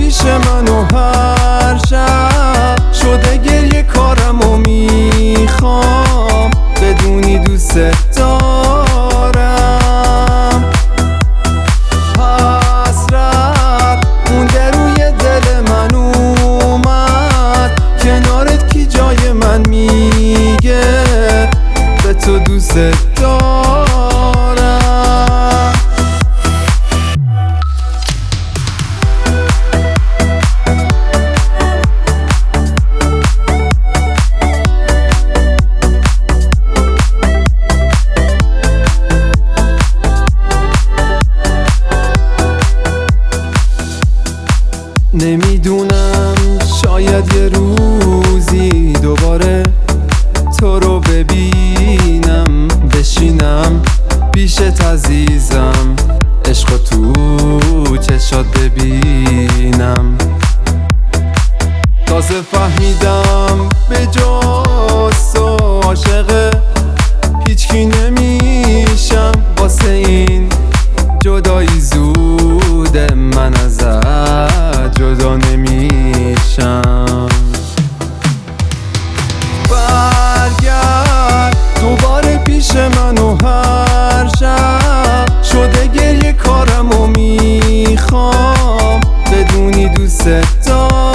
پیش من و هر شب شده گریه کارم و میخوام بدونی دوست دارم. حسرت مونده روی دل من اومد کنارت کی جای من میگه به تو دوست دارم. نمیدونم شاید یه روزی دوباره تو رو ببینم بشینم پیشت عزیزم عشق تو چشات ببینم. تازه فهمیدم به جز تو عاشق هیچکی نمیشم واسه این جدایی زوده من ازت جدا نمیشم. برگرد دوباره پیش من و هر شب شده گریه کارم و میخوام بدونی دوست دارم.